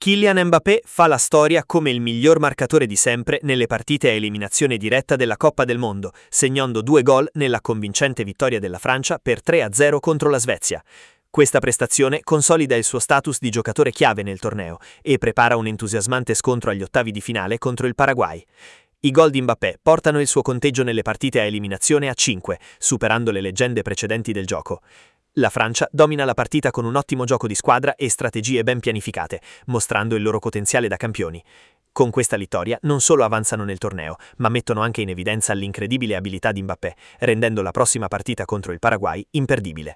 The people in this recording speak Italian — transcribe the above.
Kylian Mbappé fa la storia come il miglior marcatore di sempre nelle partite a eliminazione diretta della Coppa del Mondo, segnando 2 gol nella convincente vittoria della Francia per 3-0 contro la Svezia. Questa prestazione consolida il suo status di giocatore chiave nel torneo e prepara un entusiasmante scontro agli ottavi di finale contro il Paraguay. I gol di Mbappé portano il suo conteggio nelle partite a eliminazione a 5, superando le leggende precedenti del gioco. La Francia domina la partita con un ottimo gioco di squadra e strategie ben pianificate, mostrando il loro potenziale da campioni. Con questa vittoria non solo avanzano nel torneo, ma mettono anche in evidenza l'incredibile abilità di Mbappé, rendendo la prossima partita contro il Paraguay imperdibile.